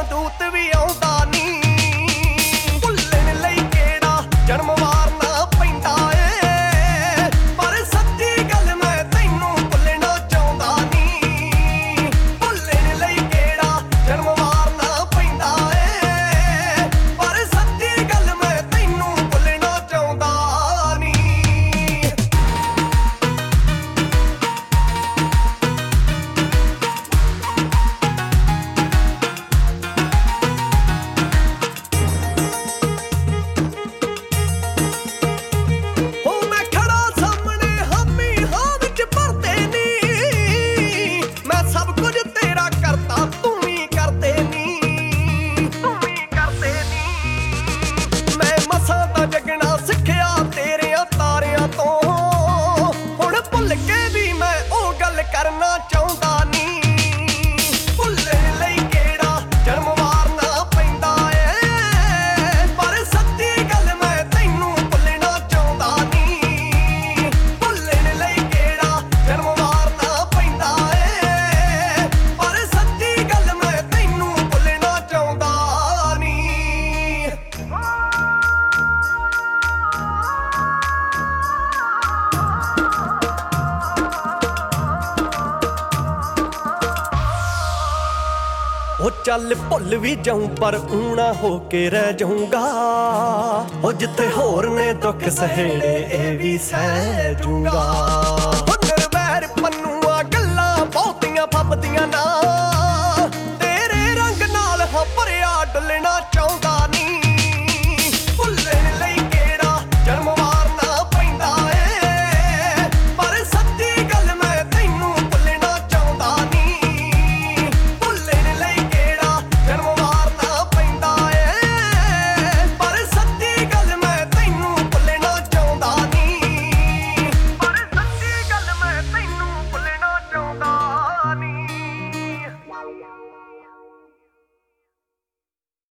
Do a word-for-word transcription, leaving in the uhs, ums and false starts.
ਜਮਦੂਤ ਵੀ ਆਉਂਦਾ ਨੀ। ਭੁੱਲਣ ਲਈ ਕਿਹੜਾ ਜਨਮ ਵਾਰਨਾ ਪੈਂਦਾ ਏ, ਪਰ ਸੱਚੀ ਗੱਲ ਮੈਂ ਤੈਨੂੰ ਭੁੱਲਣਾ ਚਾਹੁੰਦਾ ਨੀ। ਭੁੱਲਣ ਲਈ ਕਿਹੜਾ ਜਨਮ ਵਾਰਨਾ ਪੈਂਦਾ ਏ, ਪਰ ਸੱਚੀ ਗੱਲ ਮੈਂ ਤੈਨੂੰ ਭੁੱਲਣਾ ਚਾਹੁੰਦਾ ਨੀ। ਜਗਣਾ ਸਿੱਖਿਆ ਤੇਰਿਆਂ ਤਾਰਿਆਂ ਤੋਂ, ਹੁਣ ਭੁੱਲ ਕੇ ਵੀ ਮੈਂ ਉਹ ਗੱਲ ਕਰਨਾ ਚਾਹੁੰਦਾ ਨੀ। ਭੁੱਲਣ ਲਈ ਕਿਹੜਾ ਜਨਮ ਵਾਰਨਾ ਪੈਂਦਾ ਏ, ਪਰ ਸੱਚੀ ਗੱਲ ਮੈਂ ਤੈਨੂੰ ਭੁੱਲਣਾ ਚਾਹੁੰਦਾ ਨੀ। ਭੁੱਲਣ ਲਈ ਕਿਹੜਾ ਜਨਮ ਵਾਰਨਾ ਪੈਂਦਾ ਏ, ਪਰ ਸੱਚੀ ਗੱਲ ਮੈਂ ਤੈਨੂੰ ਭੁੱਲਣਾ ਚਾਹੁੰਦਾ ਨੀ। ਉਹ ਚੱਲ ਭੁੱਲ ਵੀ ਜਾਊਂ ਪਰ ਊਣਾ ਹੋ ਕੇ ਰਹਿ ਜਾਊਂਗਾ। ਉਹ ਜਿੱਥੇ ਹੋਰ ਨੇ ਦੁੱਖ ਸਹੇੜੇ ਇਹ ਵੀ ਸਹਿ ਜੂੰਗਾ। ਨਿਰਵੈਰ ਪੰਨੂਆਂ ਗੱਲਾਂ ਬਹੁਤੀਆਂ ਫੱਬਦੀਆਂ ਨਾ, ਤੇਰੇ ਰੰਗ ਨਾਲ ਹਾਂ ਭਰਿਆ ਡੁੱਲਣਾ ਚਾਹੁੰਦਾ ਨੀ।